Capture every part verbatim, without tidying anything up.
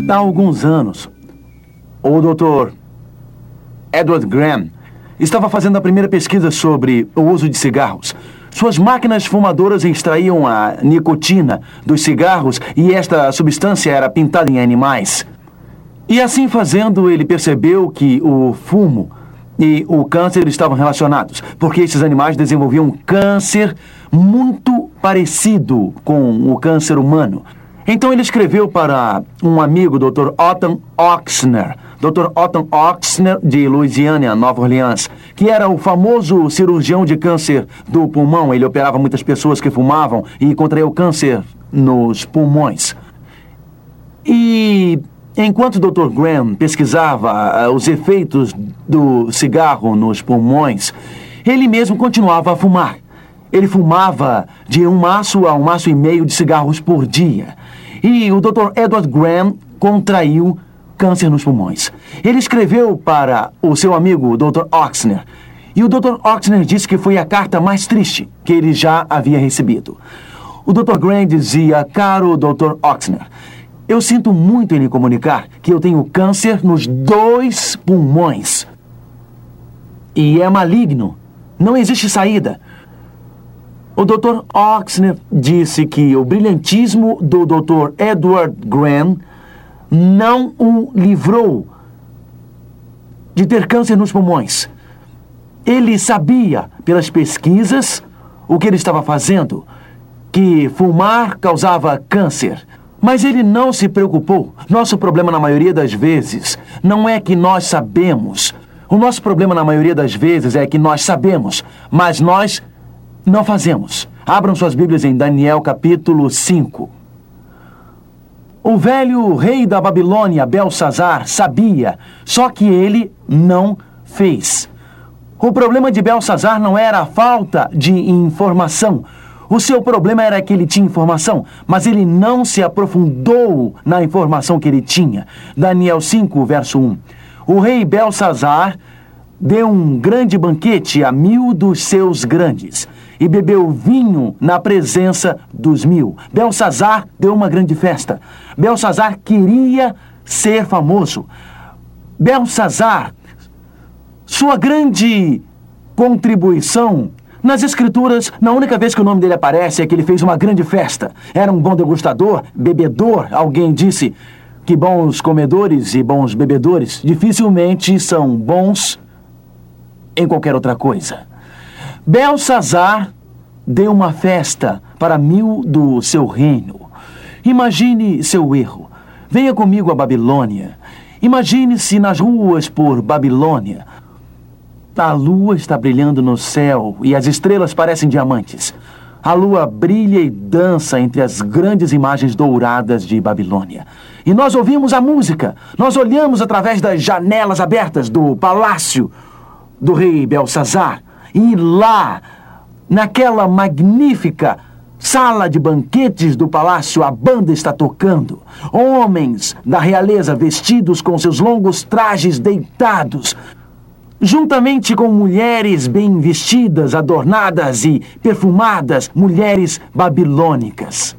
Há alguns anos, o doutor Edward Graham estava fazendo a primeira pesquisa sobre o uso de cigarros. Suas máquinas fumadoras extraíam a nicotina dos cigarros e esta substância era pintada em animais. E assim fazendo, ele percebeu que o fumo e o câncer estavam relacionados, porque esses animais desenvolviam um câncer muito parecido com o câncer humano. Então ele escreveu para um amigo, doutor Otton Ochsner, doutor Otton Ochsner, de Louisiana, Nova Orleans, que era o famoso cirurgião de câncer do pulmão. Ele operava muitas pessoas que fumavam e contraiu câncer nos pulmões. E enquanto o doutor Graham pesquisava uh, os efeitos do cigarro nos pulmões, ele mesmo continuava a fumar. Ele fumava de um maço a um maço e meio de cigarros por dia. E o doutor Edward Graham contraiu câncer nos pulmões. Ele escreveu para o seu amigo, o doutor Ochsner. E o doutor Ochsner disse que foi a carta mais triste que ele já havia recebido. O doutor Graham dizia: caro doutor Ochsner, eu sinto muito em lhe comunicar que eu tenho câncer nos dois pulmões. E é maligno. Não existe saída. O doutor Ochsner disse que o brilhantismo do doutor Edward Graham não o livrou de ter câncer nos pulmões. Ele sabia, pelas pesquisas, o que ele estava fazendo, que fumar causava câncer. Mas ele não se preocupou. Nosso problema, na maioria das vezes, não é que nós sabemos. O nosso problema, na maioria das vezes, é que nós sabemos, mas nós não fazemos. Abram suas Bíblias em Daniel, capítulo cinco. O velho rei da Babilônia, Belsazar, sabia, só que ele não fez. O problema de Belsazar não era a falta de informação. O seu problema era que ele tinha informação, mas ele não se aprofundou na informação que ele tinha. Daniel cinco, verso um. O rei Belsazar deu um grande banquete a mil dos seus grandes e bebeu vinho na presença dos mil. Belsazar deu uma grande festa. Belsazar queria ser famoso. Belsazar, sua grande contribuição nas Escrituras, na única vez que o nome dele aparece é que ele fez uma grande festa. Era um bom degustador, bebedor. Alguém disse que bons comedores e bons bebedores dificilmente são bons em qualquer outra coisa. Belsazar deu uma festa para mil do seu reino. Imagine seu erro. Venha comigo à Babilônia. Imagine-se nas ruas por Babilônia. A lua está brilhando no céu e as estrelas parecem diamantes. A lua brilha e dança entre as grandes imagens douradas de Babilônia. E nós ouvimos a música. Nós olhamos através das janelas abertas do palácio do rei Belsazar. E lá, naquela magnífica sala de banquetes do palácio, a banda está tocando. Homens da realeza vestidos com seus longos trajes deitados, juntamente com mulheres bem vestidas, adornadas e perfumadas, mulheres babilônicas.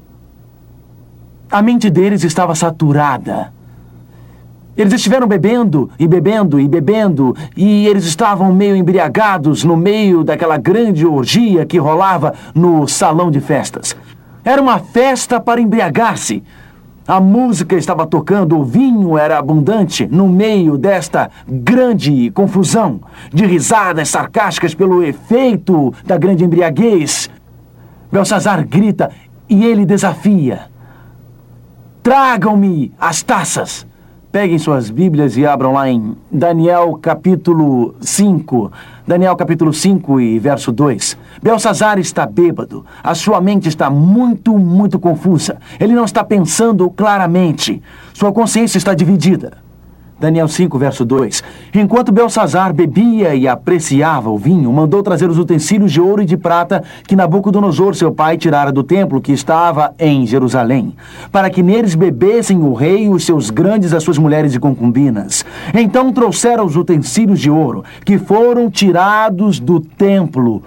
A mente deles estava saturada. Eles estiveram bebendo e bebendo e bebendo, e eles estavam meio embriagados no meio daquela grande orgia que rolava no salão de festas. Era uma festa para embriagar-se. A música estava tocando, o vinho era abundante no meio desta grande confusão de risadas sarcásticas pelo efeito da grande embriaguez. Belsazar grita e ele desafia: tragam-me as taças. Peguem suas Bíblias e abram lá em Daniel capítulo cinco. Daniel capítulo cinco e verso dois. Belsazar está bêbado. A sua mente está muito, muito confusa. Ele não está pensando claramente. Sua consciência está dividida. Daniel cinco, verso dois. Enquanto Belsazar bebia e apreciava o vinho, mandou trazer os utensílios de ouro e de prata que Nabucodonosor, seu pai, tirara do templo que estava em Jerusalém, para que neles bebessem o rei, os seus grandes, as suas mulheres e concubinas. Então trouxeram os utensílios de ouro, que foram tirados do templo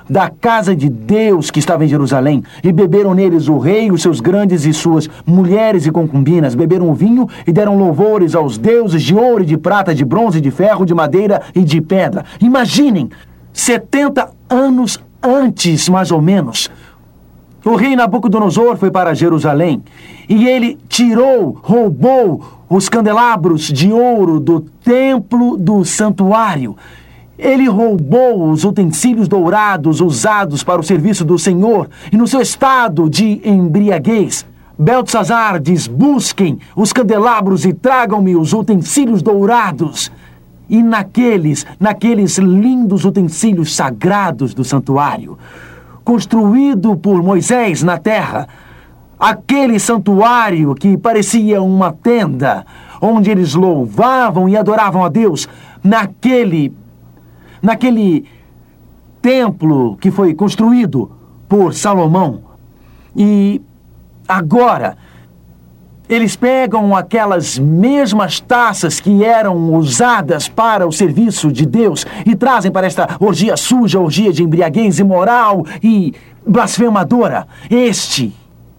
da casa de Deus que estava em Jerusalém, e beberam neles o rei, os seus grandes e suas mulheres e concubinas, beberam o vinho e deram louvores aos deuses de ouro e de prata, de bronze, de ferro, de madeira e de pedra. Imaginem, setenta anos antes, mais ou menos, o rei Nabucodonosor foi para Jerusalém e ele tirou, roubou os candelabros de ouro do templo do santuário. Ele roubou os utensílios dourados usados para o serviço do Senhor e no seu estado de embriaguez, Beltesazar diz: busquem os candelabros e tragam-me os utensílios dourados. E naqueles, naqueles lindos utensílios sagrados do santuário, construído por Moisés na terra, aquele santuário que parecia uma tenda, onde eles louvavam e adoravam a Deus, naquele, naquele templo que foi construído por Salomão. E agora, eles pegam aquelas mesmas taças que eram usadas para o serviço de Deus e trazem para esta orgia suja, orgia de embriaguez imoral e blasfemadora. Este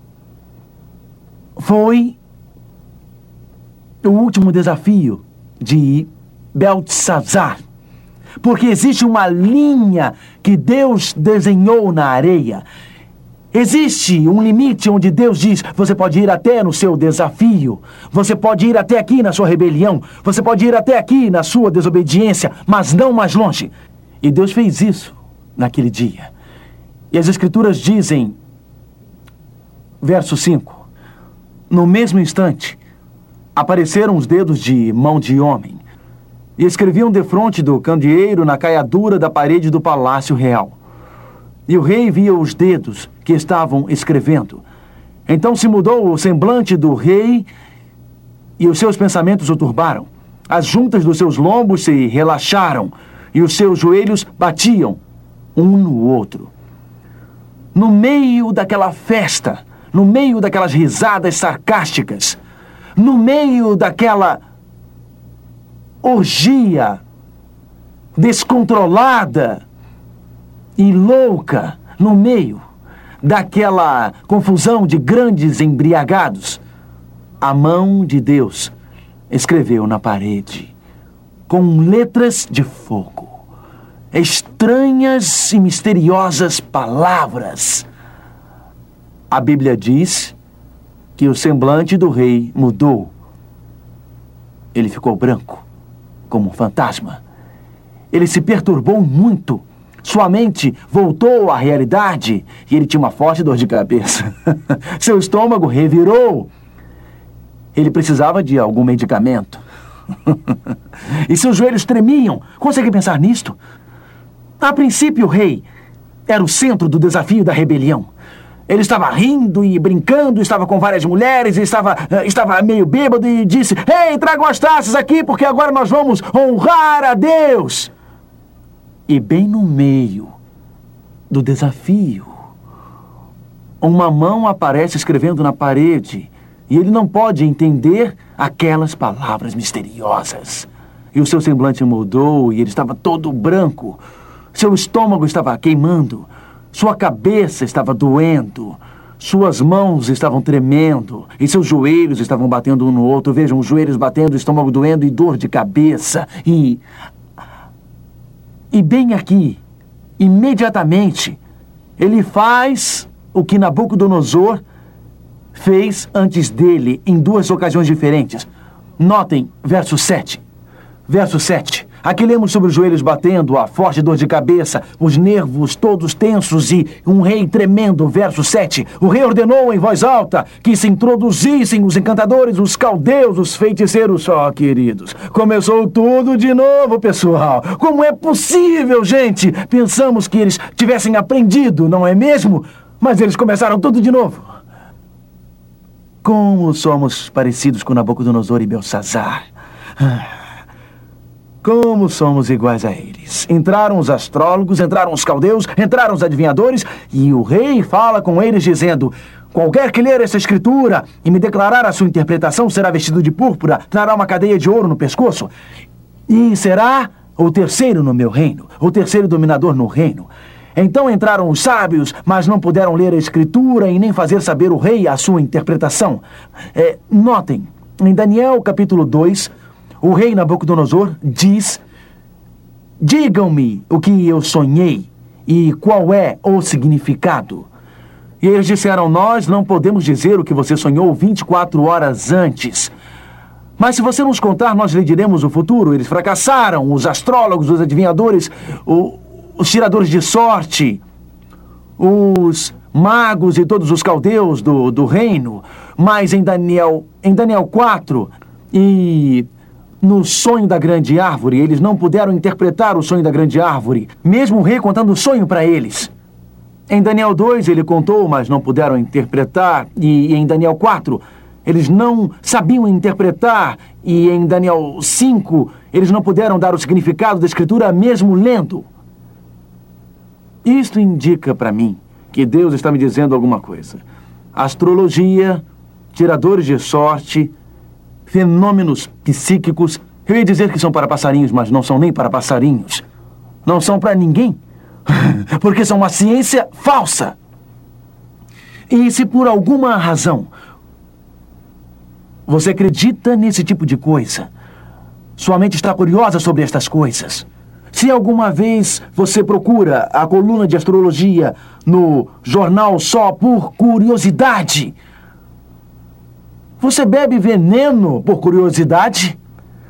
foi o último desafio de Beltesazar, porque existe uma linha que Deus desenhou na areia. Existe um limite onde Deus diz: você pode ir até no seu desafio, você pode ir até aqui na sua rebelião, você pode ir até aqui na sua desobediência, mas não mais longe. E Deus fez isso naquele dia. E as Escrituras dizem, verso cinco, no mesmo instante, apareceram os dedos de mão de homem e escreviam defronte do candeeiro na caiadura da parede do palácio real. E o rei via os dedos que estavam escrevendo. Então se mudou o semblante do rei e os seus pensamentos o turbaram. As juntas dos seus lombos se relaxaram e os seus joelhos batiam um no outro. No meio daquela festa, no meio daquelas risadas sarcásticas, no meio daquela orgia descontrolada e louca, no meio daquela confusão de grandes embriagados, a mão de Deus escreveu na parede, com letras de fogo, estranhas e misteriosas palavras. A Bíblia diz que o semblante do rei mudou. Ele ficou branco, como um fantasma. Ele se perturbou muito. Sua mente voltou à realidade e ele tinha uma forte dor de cabeça. Seu estômago revirou. Ele precisava de algum medicamento. E seus joelhos tremiam. Consegue pensar nisto? A princípio, o rei era o centro do desafio da rebelião. Ele estava rindo e brincando, estava com várias mulheres, estava, estava meio bêbado e disse: "Ei, tragam as taças aqui porque agora nós vamos honrar a Deus." E bem no meio do desafio, uma mão aparece escrevendo na parede e ele não pode entender aquelas palavras misteriosas. E o seu semblante mudou e ele estava todo branco. Seu estômago estava queimando, sua cabeça estava doendo, suas mãos estavam tremendo e seus joelhos estavam batendo um no outro. Vejam, os joelhos batendo, o estômago doendo e dor de cabeça. E... E bem aqui, imediatamente, ele faz o que Nabucodonosor fez antes dele em duas ocasiões diferentes. Notem, verso sete. Verso sete. Aqui lemos sobre os joelhos batendo, a forte dor de cabeça, os nervos todos tensos e um rei tremendo. Verso sete. O rei ordenou em voz alta que se introduzissem os encantadores, os caldeus, os feiticeiros. Ó, oh, queridos, começou tudo de novo, pessoal. Como é possível, gente? Pensamos que eles tivessem aprendido, não é mesmo? Mas eles começaram tudo de novo. Como somos parecidos com Nabucodonosor e Beltesazar. Como somos iguais a eles. Entraram os astrólogos, entraram os caldeus, entraram os adivinhadores, e o rei fala com eles dizendo: qualquer que ler essa escritura e me declarar a sua interpretação será vestido de púrpura, trará uma cadeia de ouro no pescoço, e será o terceiro no meu reino, o terceiro dominador no reino. Então entraram os sábios, mas não puderam ler a escritura e nem fazer saber o rei a sua interpretação. É, notem, em Daniel capítulo dois, o rei Nabucodonosor diz: digam-me o que eu sonhei e qual é o significado. E eles disseram: nós não podemos dizer o que você sonhou vinte e quatro horas antes. Mas se você nos contar, nós lhe diremos o futuro. Eles fracassaram, os astrólogos, os adivinhadores, o, os tiradores de sorte, os magos e todos os caldeus do, do reino. Mas em Daniel, em Daniel quatro e no sonho da grande árvore, eles não puderam interpretar o sonho da grande árvore, mesmo o rei contando o sonho para eles. Em Daniel dois ele contou, mas não puderam interpretar. E em Daniel quatro... eles não sabiam interpretar, e em Daniel cinco, eles não puderam dar o significado da escritura mesmo lendo. Isto indica para mim que Deus está me dizendo alguma coisa. Astrologia, tiradores de sorte, fenômenos psíquicos, eu ia dizer que são para passarinhos, mas não são nem para passarinhos. Não são para ninguém, porque são uma ciência falsa. E se por alguma razão você acredita nesse tipo de coisa, sua mente está curiosa sobre estas coisas. Se alguma vez você procura a coluna de astrologia no jornal só por curiosidade, você bebe veneno por curiosidade?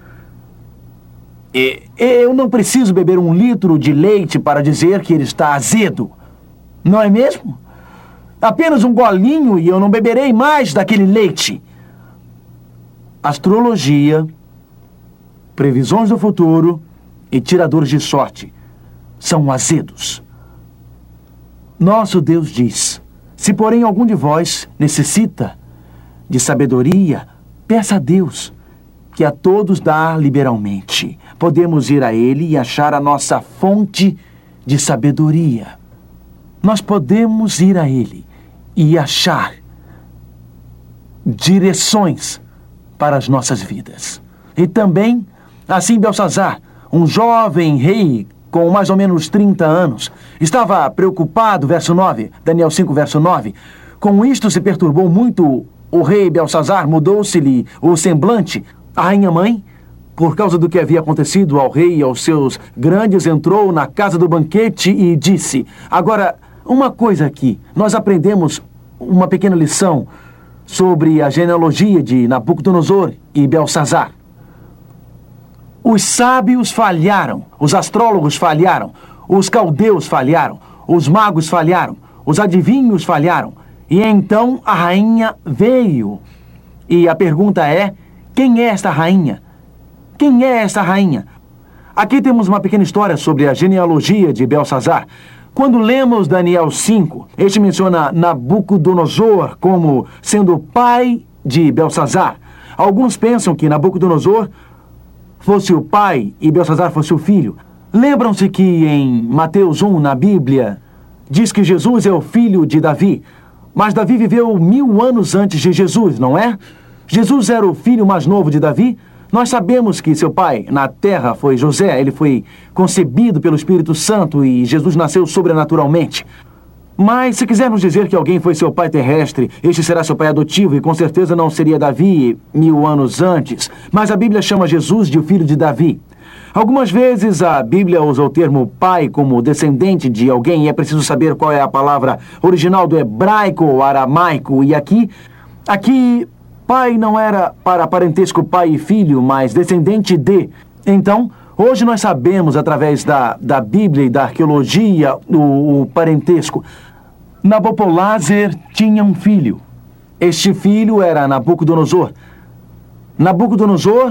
E eu não preciso beber um litro de leite para dizer que ele está azedo, não é mesmo? Apenas um golinho e eu não beberei mais daquele leite. Astrologia, previsões do futuro e tiradores de sorte são azedos. Nosso Deus diz: se porém algum de vós necessita de sabedoria, peça a Deus, que a todos dá liberalmente. Podemos ir a Ele e achar a nossa fonte de sabedoria. Nós podemos ir a Ele e achar direções para as nossas vidas. E também, assim Belsazar, um jovem rei com mais ou menos trinta anos, estava preocupado, verso nove, Daniel cinco, verso nove. Com isto se perturbou muito o rei Belsazar, mudou-se-lhe o semblante. A rainha-mãe, por causa do que havia acontecido ao rei e aos seus grandes, entrou na casa do banquete e disse: agora, uma coisa aqui, nós aprendemos uma pequena lição sobre a genealogia de Nabucodonosor e Belsazar. Os sábios falharam, os astrólogos falharam, os caldeus falharam, os magos falharam, os adivinhos falharam. E então a rainha veio. E a pergunta é: quem é esta rainha? Quem é esta rainha? Aqui temos uma pequena história sobre a genealogia de Belsazar. Quando lemos Daniel cinco, este menciona Nabucodonosor como sendo o pai de Belsazar. Alguns pensam que Nabucodonosor fosse o pai e Belsazar fosse o filho. Lembram-se que em Mateus um, na Bíblia, diz que Jesus é o filho de Davi. Mas Davi viveu mil anos antes de Jesus, não é? Jesus era o filho mais novo de Davi. Nós sabemos que seu pai na terra foi José. Ele foi concebido pelo Espírito Santo e Jesus nasceu sobrenaturalmente. Mas se quisermos dizer que alguém foi seu pai terrestre, este será seu pai adotivo e com certeza não seria Davi mil anos antes. Mas a Bíblia chama Jesus de o filho de Davi. Algumas vezes a Bíblia usa o termo pai como descendente de alguém e é preciso saber qual é a palavra original do hebraico ou aramaico. E aqui, aqui, pai não era para parentesco pai e filho, mas descendente de. Então, hoje nós sabemos através da, da Bíblia e da arqueologia o, o parentesco. Nabopolassar tinha um filho. Este filho era Nabucodonosor. Nabucodonosor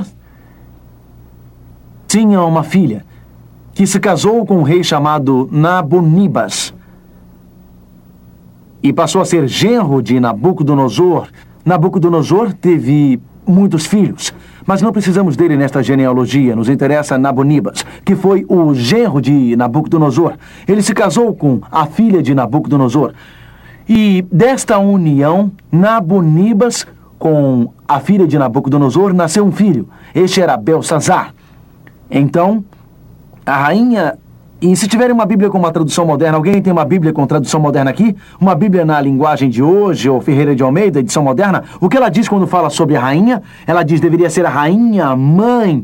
tinha uma filha que se casou com um rei chamado Nabonibas e passou a ser genro de Nabucodonosor. Nabucodonosor teve muitos filhos, mas não precisamos dele nesta genealogia. Nos interessa Nabonibas, que foi o genro de Nabucodonosor. Ele se casou com a filha de Nabucodonosor. E desta união, Nabonibas com a filha de Nabucodonosor nasceu um filho. Este era Belsazar. Então, a rainha E se tiverem uma Bíblia com uma tradução moderna, alguém tem uma Bíblia com tradução moderna aqui? Uma Bíblia na linguagem de hoje, ou Ferreira de Almeida, edição moderna? O que ela diz quando fala sobre a rainha? Ela diz deveria ser a rainha mãe.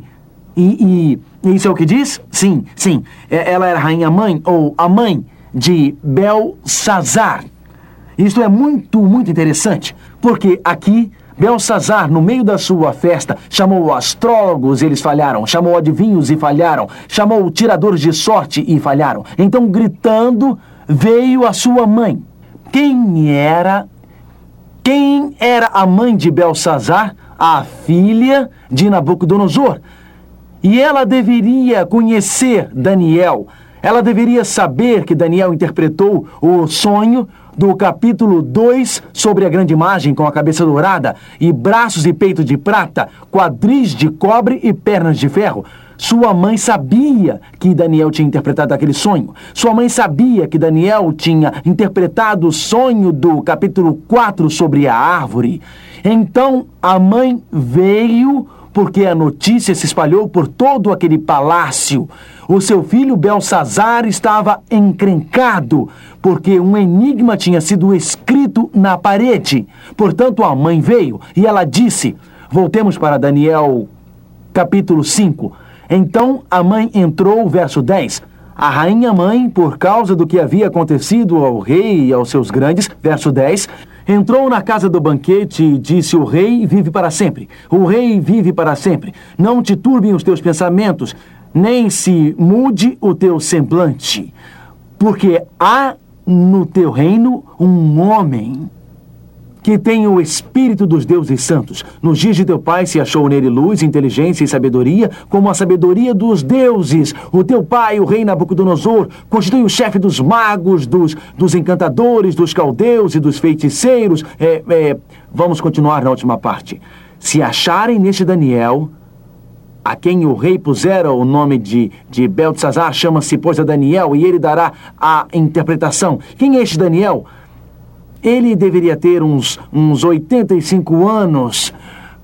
E, e, e isso é o que diz? Sim, sim. É, ela era a rainha mãe, ou a mãe de Belsazar. Isto é muito, muito interessante, porque aqui Belsazar, no meio da sua festa, chamou astrólogos, eles falharam, chamou adivinhos e falharam, chamou tiradores de sorte e falharam. Então, gritando, veio a sua mãe. Quem era? Quem era a mãe de Belsazar? A filha de Nabucodonosor. E ela deveria conhecer Daniel. Ela deveria saber que Daniel interpretou o sonho do capítulo dois sobre a grande imagem com a cabeça dourada e braços e peito de prata, quadris de cobre e pernas de ferro. Sua mãe sabia que Daniel tinha interpretado aquele sonho. Sua mãe sabia que Daniel tinha interpretado o sonho do capítulo quatro sobre a árvore. Então a mãe veio porque a notícia se espalhou por todo aquele palácio. O seu filho Belsazar estava encrencado, porque um enigma tinha sido escrito na parede. Portanto, a mãe veio e ela disse, voltemos para Daniel capítulo cinco. Então a mãe entrou, verso dez. A rainha mãe, por causa do que havia acontecido ao rei e aos seus grandes, verso dez, entrou na casa do banquete e disse, o rei vive para sempre. O rei vive para sempre. Não te turbem os teus pensamentos, nem se mude o teu semblante, porque há no teu reino um homem que tem o espírito dos deuses santos. Nos dias de teu pai se achou nele luz, inteligência e sabedoria, como a sabedoria dos deuses. O teu pai, o rei Nabucodonosor, constitui o chefe dos magos, dos, dos encantadores, dos caldeus e dos feiticeiros. É, é, vamos continuar na última parte. Se acharem neste Daniel, a quem o rei pusera o nome de, de Beltesazar, chama-se, pois, a Daniel, e ele dará a interpretação. Quem é este Daniel? Ele deveria ter uns, uns oitenta e cinco anos.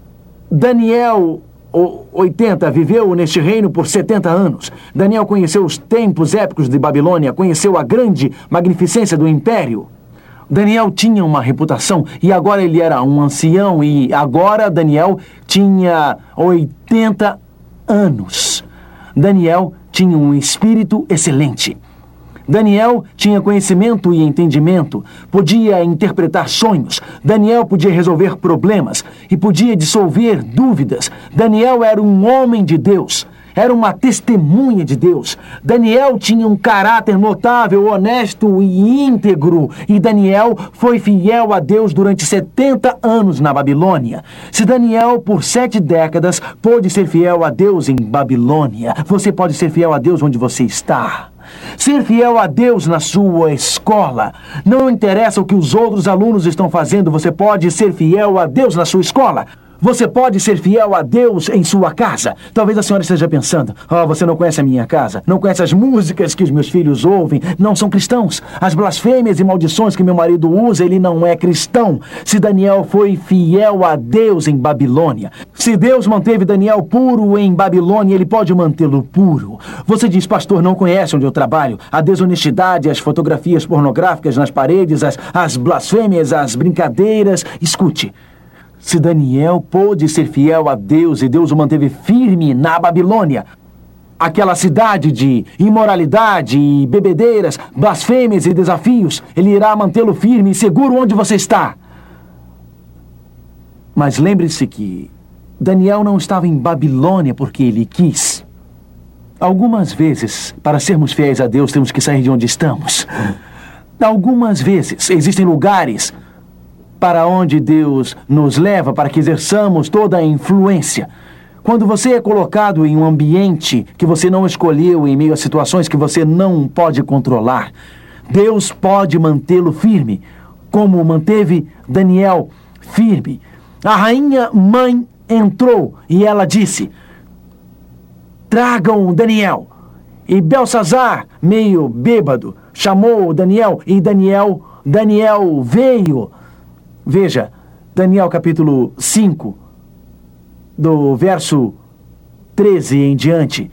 Daniel, oitenta, viveu neste reino por setenta anos. Daniel conheceu os tempos épicos de Babilônia, conheceu a grande magnificência do império. Daniel tinha uma reputação e agora ele era um ancião e agora Daniel tinha oitenta anos. Daniel tinha um espírito excelente. Daniel tinha conhecimento e entendimento, podia interpretar sonhos, Daniel podia resolver problemas e podia dissolver dúvidas. Daniel era um homem de Deus, era uma testemunha de Deus. Daniel tinha um caráter notável, honesto e íntegro, e Daniel foi fiel a Deus durante setenta anos na Babilônia. Se Daniel, por sete décadas, pôde ser fiel a Deus em Babilônia, você pode ser fiel a Deus onde você está. Ser fiel a Deus na sua escola. Não interessa o que os outros alunos estão fazendo, você pode ser fiel a Deus na sua escola. Você pode ser fiel a Deus em sua casa. Talvez a senhora esteja pensando, oh, você não conhece a minha casa, não conhece as músicas que os meus filhos ouvem, não são cristãos. As blasfêmias e maldições que meu marido usa, ele não é cristão. Se Daniel foi fiel a Deus em Babilônia, se Deus manteve Daniel puro em Babilônia, ele pode mantê-lo puro. Você diz, pastor, não conhece onde eu trabalho. A desonestidade, as fotografias pornográficas nas paredes, as, as blasfêmias, as brincadeiras. Escute. Se Daniel pôde ser fiel a Deus e Deus o manteve firme na Babilônia, aquela cidade de imoralidade e bebedeiras, blasfêmias e desafios, ele irá mantê-lo firme e seguro onde você está. Mas lembre-se que Daniel não estava em Babilônia porque ele quis. Algumas vezes, para sermos fiéis a Deus, temos que sair de onde estamos. Algumas vezes, existem lugares para onde Deus nos leva para que exerçamos toda a influência. Quando você é colocado em um ambiente que você não escolheu, em meio a situações que você não pode controlar, Deus pode mantê-lo firme, como manteve Daniel firme. A rainha mãe entrou e ela disse, tragam Daniel. E Belsazar, meio bêbado, chamou Daniel e Daniel, Daniel veio. Veja, Daniel capítulo cinco, do verso treze em diante.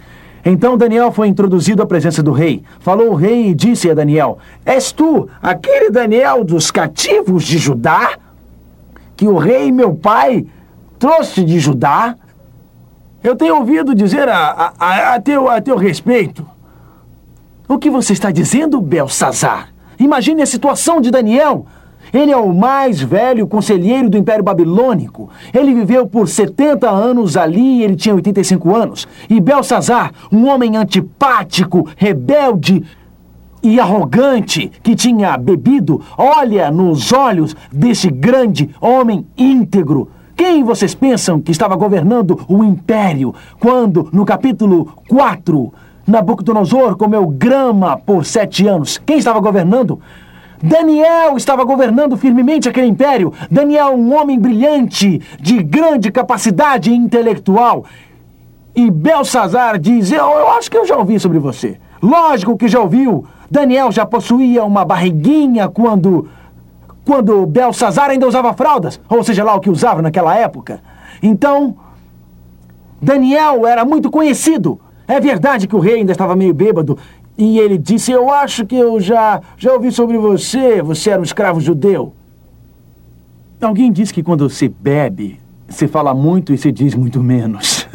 Então Daniel foi introduzido à presença do rei. Falou o rei e disse a Daniel: És tu, aquele Daniel dos cativos de Judá, que o rei meu pai trouxe de Judá? Eu tenho ouvido dizer a, a, a, teu, a teu respeito. O que você está dizendo, Belsazar? Imagine a situação de Daniel. Ele é o mais velho conselheiro do Império Babilônico. Ele viveu por setenta anos ali e ele tinha oitenta e cinco anos. E Belsazar, um homem antipático, rebelde e arrogante, que tinha bebido, olha nos olhos desse grande homem íntegro. Quem vocês pensam que estava governando o império quando, no capítulo quatro, Nabucodonosor comeu grama por sete anos? Quem estava governando? Daniel estava governando firmemente aquele império. Daniel, um homem brilhante, de grande capacidade intelectual. E Belsazar diz: eu, eu acho que eu já ouvi sobre você. Lógico que já ouviu. Daniel já possuía uma barriguinha quando... Quando Belsazar ainda usava fraldas. Ou seja lá o que usava naquela época. Então, Daniel era muito conhecido. É verdade que o rei ainda estava meio bêbado. E ele disse: eu acho que eu já, já ouvi sobre você. Você era um escravo judeu. Alguém diz que quando se bebe, se fala muito e se diz muito menos.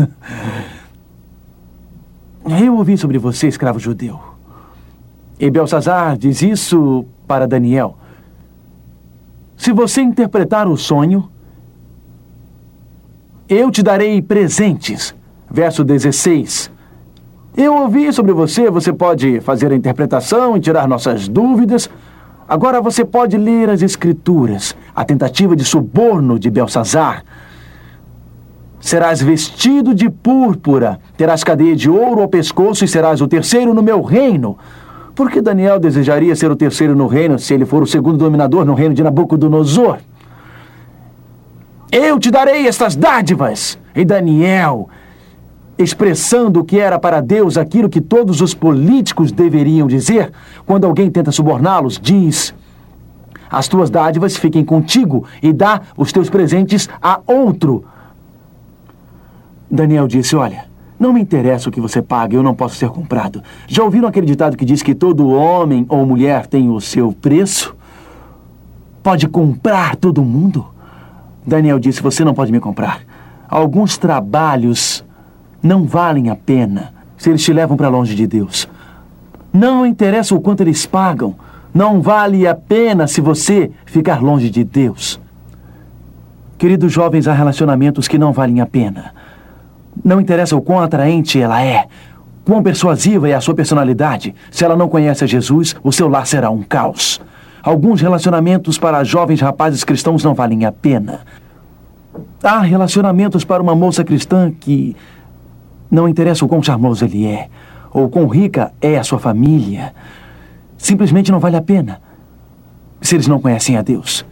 Eu ouvi sobre você, escravo judeu. E Belsazar diz isso para Daniel: se você interpretar o sonho, eu te darei presentes. Verso dezesseis. Eu ouvi sobre você, você pode fazer a interpretação e tirar nossas dúvidas. Agora você pode ler as escrituras. A tentativa de suborno de Belsazar. Serás vestido de púrpura, terás cadeia de ouro ao pescoço e serás o terceiro no meu reino. Por que Daniel desejaria ser o terceiro no reino se ele for o segundo dominador no reino de Nabucodonosor? Eu te darei estas dádivas. E Daniel, expressando o que era para Deus aquilo que todos os políticos deveriam dizer, quando alguém tenta suborná-los, diz: as tuas dádivas fiquem contigo e dá os teus presentes a outro. Daniel disse: olha, não me interessa o que você paga, eu não posso ser comprado. Já ouviram aquele ditado que diz que todo homem ou mulher tem o seu preço? Pode comprar todo mundo? Daniel disse: você não pode me comprar. Alguns trabalhos não valem a pena se eles te levam para longe de Deus. Não interessa o quanto eles pagam. Não vale a pena se você ficar longe de Deus. Queridos jovens, há relacionamentos que não valem a pena. Não interessa o quão atraente ela é, quão persuasiva é a sua personalidade. Se ela não conhece a Jesus, o seu lar será um caos. Alguns relacionamentos para jovens rapazes cristãos não valem a pena. Há relacionamentos para uma moça cristã que não interessa o quão charmoso ele é, ou quão rica é a sua família. Simplesmente não vale a pena, se eles não conhecem a Deus.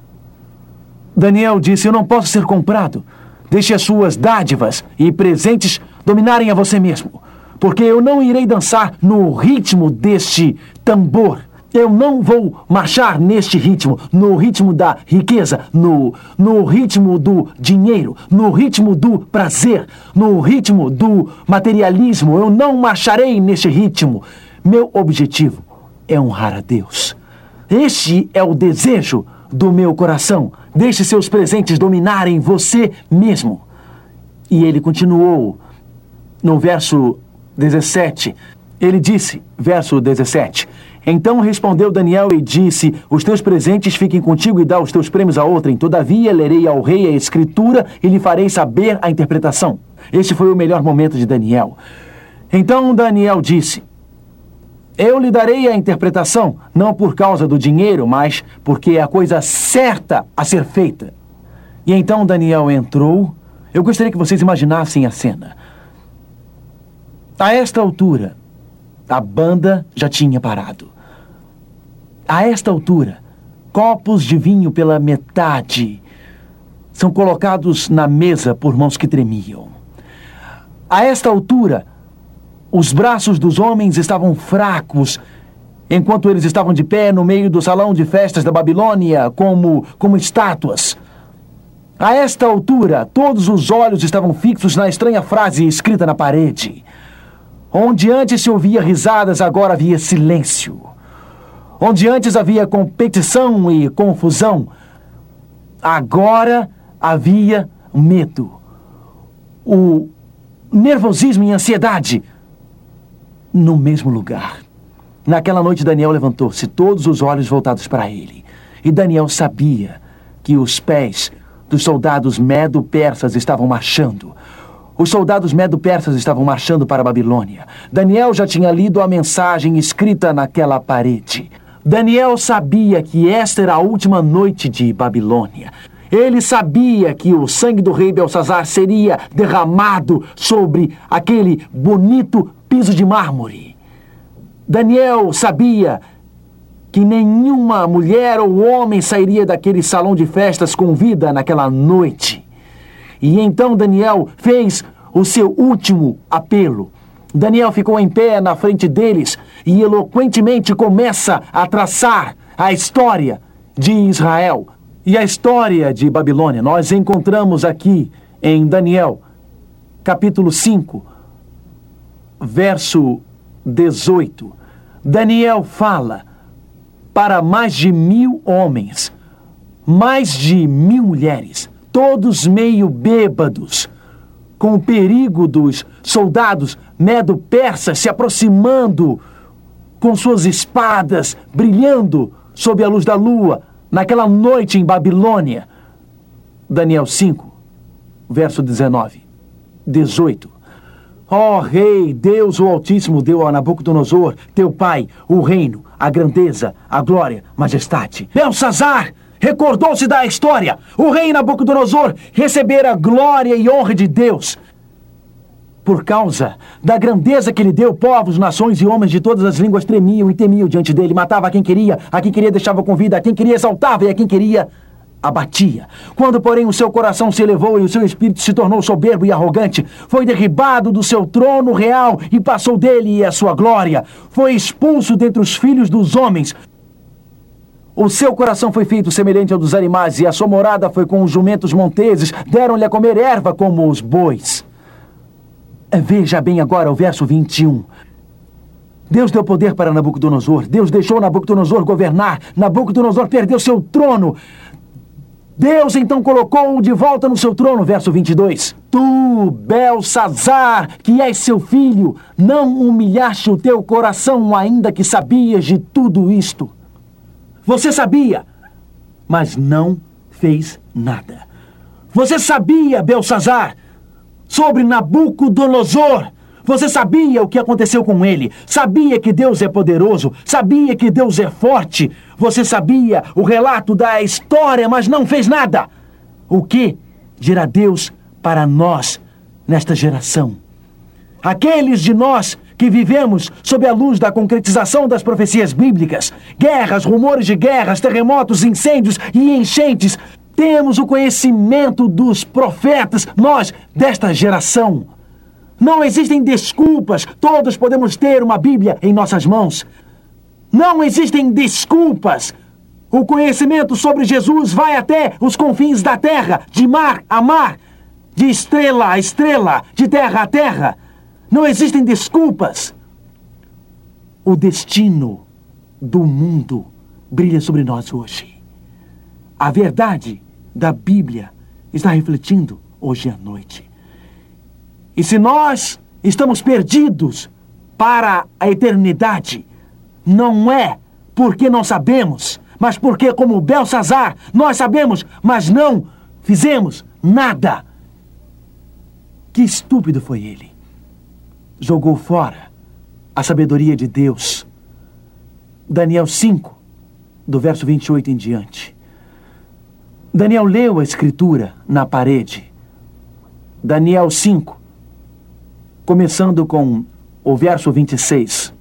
Daniel disse: eu não posso ser comprado. Deixe as suas dádivas e presentes dominarem a você mesmo, porque eu não irei dançar no ritmo deste tambor. Eu não vou marchar neste ritmo, no ritmo da riqueza, no, no ritmo do dinheiro, no ritmo do prazer, no ritmo do materialismo. Eu não marcharei neste ritmo. Meu objetivo é honrar a Deus. Este é o desejo do meu coração. Deixe seus presentes dominarem você mesmo. E ele continuou no verso dezessete. Ele disse, verso dezessete: então respondeu Daniel e disse: os teus presentes fiquem contigo e dá os teus prêmios a outrem. Todavia lerei ao rei a escritura e lhe farei saber a interpretação. Este foi o melhor momento de Daniel. Então Daniel disse: eu lhe darei a interpretação, não por causa do dinheiro, mas porque é a coisa certa a ser feita. E então Daniel entrou. Eu gostaria que vocês imaginassem a cena. A esta altura, a banda já tinha parado. A esta altura, copos de vinho pela metade são colocados na mesa por mãos que tremiam. A esta altura, os braços dos homens estavam fracos, enquanto eles estavam de pé no meio do salão de festas da Babilônia, como, como estátuas. A esta altura, todos os olhos estavam fixos na estranha frase escrita na parede. Onde antes se ouvia risadas, agora havia silêncio. Onde antes havia competição e confusão, agora havia medo. O nervosismo e ansiedade no mesmo lugar. Naquela noite, Daniel levantou-se, todos os olhos voltados para ele. E Daniel sabia que os pés dos soldados medo-persas estavam marchando. Os soldados medo-persas estavam marchando para a Babilônia. Daniel já tinha lido a mensagem escrita naquela parede. Daniel sabia que esta era a última noite de Babilônia. Ele sabia que o sangue do rei Belsazar seria derramado sobre aquele bonito piso de mármore. Daniel sabia que nenhuma mulher ou homem sairia daquele salão de festas com vida naquela noite. E então Daniel fez o seu último apelo. Daniel ficou em pé na frente deles e eloquentemente começa a traçar a história de Israel e a história de Babilônia. Nós encontramos aqui em Daniel, capítulo cinco, verso dezoito. Daniel fala para mais de mil homens, mais de mil mulheres, todos meio bêbados, com o perigo dos soldados medo-persas se aproximando com suas espadas, brilhando sob a luz da lua, naquela noite em Babilônia. Daniel cinco, verso dezenove, dezoito. Ó Rei, Deus o Altíssimo deu a Nabucodonosor, teu pai, o reino, a grandeza, a glória, majestade. Belsazar recordou-se da história. O rei Nabucodonosor recebera a glória e honra de Deus. Por causa da grandeza que lhe deu, povos, nações e homens de todas as línguas tremiam e temiam diante dele. Matava a quem queria, a quem queria deixava com vida, a quem queria exaltava e a quem queria abatia. Quando, porém, o seu coração se elevou e o seu espírito se tornou soberbo e arrogante, foi derribado do seu trono real e passou dele e a sua glória. Foi expulso dentre os filhos dos homens. O seu coração foi feito semelhante ao dos animais e a sua morada foi com os jumentos monteses. Deram-lhe a comer erva como os bois. Veja bem agora o verso vinte e um. Deus deu poder para Nabucodonosor. Deus deixou Nabucodonosor governar. Nabucodonosor perdeu seu trono. Deus então colocou-o de volta no seu trono, verso vinte e dois. Tu, Belsazar, que és seu filho, não humilhaste o teu coração, ainda que sabias de tudo isto. Você sabia, mas não fez nada. Você sabia, Belsazar, sobre Nabucodonosor. Você sabia o que aconteceu com ele. Sabia que Deus é poderoso. Sabia que Deus é forte. Você sabia o relato da história, mas não fez nada. O que dirá Deus para nós nesta geração? Aqueles de nós que vivemos sob a luz da concretização das profecias bíblicas, guerras, rumores de guerras, terremotos, incêndios e enchentes, temos o conhecimento dos profetas, nós, desta geração. Não existem desculpas, todos podemos ter uma Bíblia em nossas mãos. Não existem desculpas. O conhecimento sobre Jesus vai até os confins da terra, de mar a mar, de estrela a estrela, de terra a terra. Não existem desculpas. O destino do mundo brilha sobre nós hoje. A verdade da Bíblia está refletindo hoje à noite. E se nós estamos perdidos para a eternidade, não é porque não sabemos, mas porque, como Belsazar, nós sabemos, mas não fizemos nada. Que estúpido foi ele. Jogou fora a sabedoria de Deus. Daniel cinco, do verso vinte e oito em diante. Daniel leu a escritura na parede. Daniel cinco, começando com o verso vinte e seis.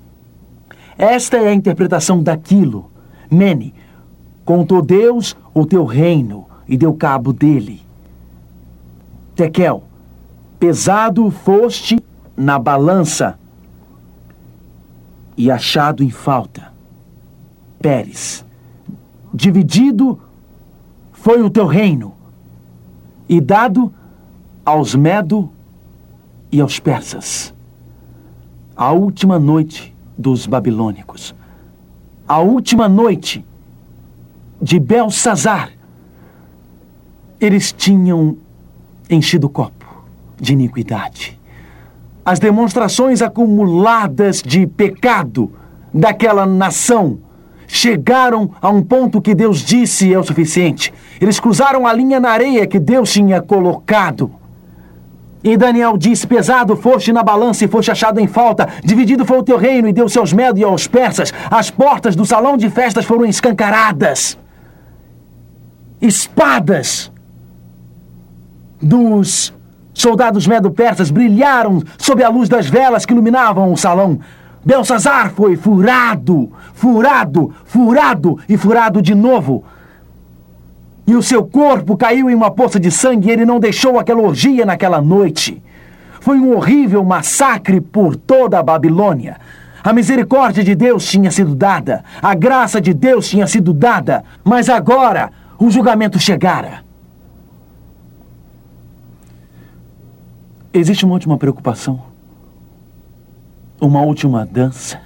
Esta é a interpretação daquilo. Mene, contou Deus o teu reino e deu cabo dele. Tekel, pesado foste na balança e achado em falta. Pérez, dividido foi o teu reino e dado aos Medo e aos persas. a última noite dos babilônicos, a última noite de Belsazar. Eles tinham enchido o copo de iniquidade. As demonstrações acumuladas de pecado daquela nação chegaram a um ponto que Deus disse é o suficiente. Eles cruzaram a linha na areia que Deus tinha colocado. E Daniel disse: pesado foste na balança e foste achado em falta. Dividido foi o teu reino e deu-se aos medos e aos persas. As portas do salão de festas foram escancaradas. Espadas dos soldados medo-persas brilharam sob a luz das velas que iluminavam o salão. Belsazar foi furado, furado, furado e furado de novo. E o seu corpo caiu em uma poça de sangue e ele não deixou aquela orgia naquela noite. Foi um horrível massacre por toda a Babilônia. A misericórdia de Deus tinha sido dada, a graça de Deus tinha sido dada, mas agora o julgamento chegara. Existe uma última preocupação, uma última dança,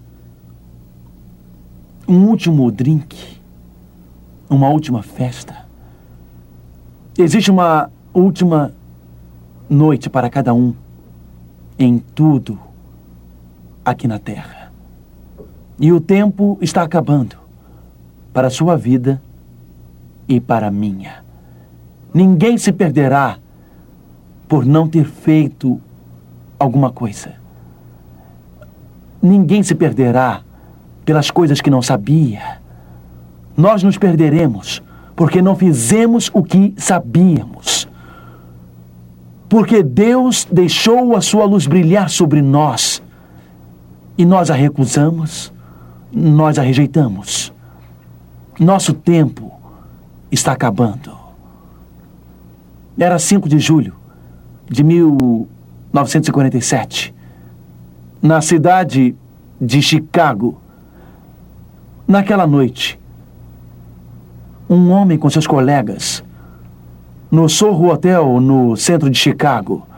um último drink, uma última festa. Existe uma última noite para cada um em tudo aqui na Terra. E o tempo está acabando para a sua vida e para a minha. Ninguém se perderá por não ter feito alguma coisa. Ninguém se perderá pelas coisas que não sabia. Nós nos perderemos porque não fizemos o que sabíamos. Porque Deus deixou a sua luz brilhar sobre nós e nós a recusamos, nós a rejeitamos. Nosso tempo está acabando. Era cinco de julho de mil novecentos e quarenta e sete, na cidade de Chicago. Naquela noite, um homem com seus colegas, no Soho Hotel, no centro de Chicago,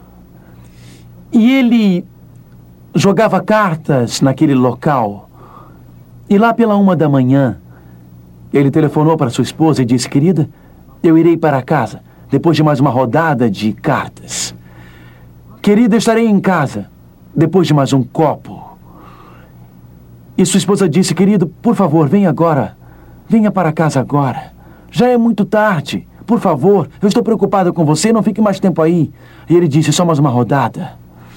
e ele jogava cartas naquele local. E lá pela uma da manhã, ele telefonou para sua esposa e disse: querida, eu irei para casa depois de mais uma rodada de cartas. Querida, estarei em casa depois de mais um copo. E sua esposa disse: querido, por favor, venha agora. Venha para casa agora. Já é muito tarde. Por favor, eu estou preocupada com você, não fique mais tempo aí. E ele disse: só mais uma rodada.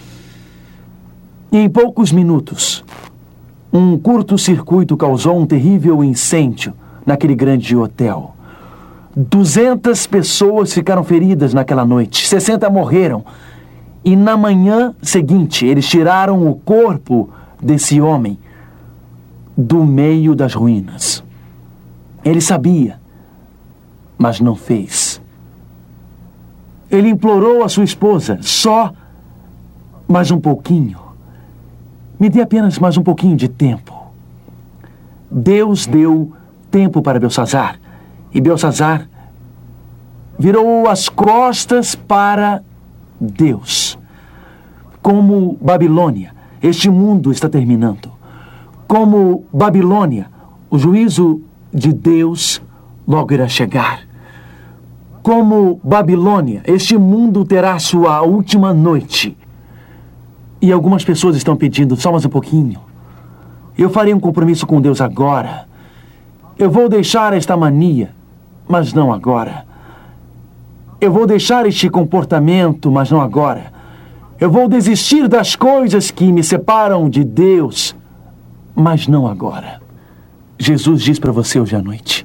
E em poucos minutos, um curto-circuito causou um terrível incêndio naquele grande hotel. Duzentas pessoas ficaram feridas naquela noite. sessenta morreram. E na manhã seguinte, eles tiraram o corpo desse homem do meio das ruínas. Ele sabia, mas não fez. Ele implorou a sua esposa: só mais um pouquinho. Me dê apenas mais um pouquinho de tempo. Deus deu tempo para Belsazar. E Belsazar virou as costas para Deus. Como Babilônia, este mundo está terminando. Como Babilônia, o juízo de Deus logo irá chegar. Como Babilônia, este mundo terá sua última noite. E algumas pessoas estão pedindo só mais um pouquinho. Eu farei um compromisso com Deus agora. Eu vou deixar esta mania, mas não agora. Eu vou deixar este comportamento, mas não agora. Eu vou desistir das coisas que me separam de Deus, mas não agora. Jesus diz para você hoje à noite: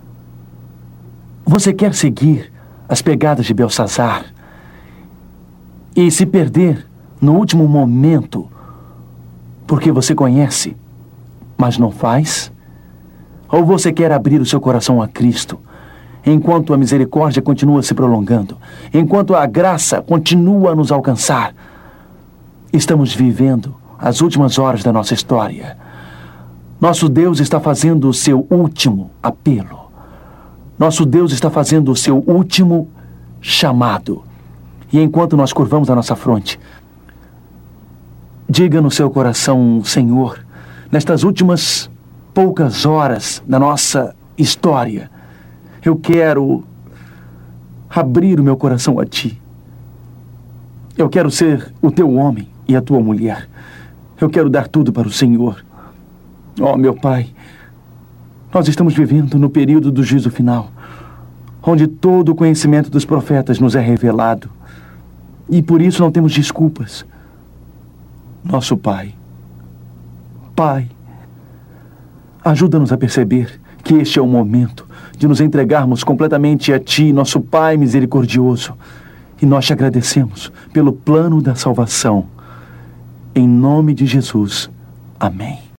você quer seguir as pegadas de Belsazar e se perder no último momento porque você conhece, mas não faz? Ou você quer abrir o seu coração a Cristo, enquanto a misericórdia continua se prolongando, enquanto a graça continua a nos alcançar? Estamos vivendo as últimas horas da nossa história. Nosso Deus está fazendo o seu último apelo. Nosso Deus está fazendo o seu último chamado. E enquanto nós curvamos a nossa fronte diga no seu coração: Senhor, nestas últimas poucas horas da nossa história, eu quero abrir o meu coração a Ti. Eu quero ser o Teu homem e a Tua mulher. Eu quero dar tudo para o Senhor. Oh, meu Pai, nós estamos vivendo no período do juízo final, onde todo o conhecimento dos profetas nos é revelado. E por isso não temos desculpas. Nosso Pai, Pai, ajuda-nos a perceber que este é o momento de nos entregarmos completamente a Ti, nosso Pai misericordioso. E nós te agradecemos pelo plano da salvação. Em nome de Jesus. Amém.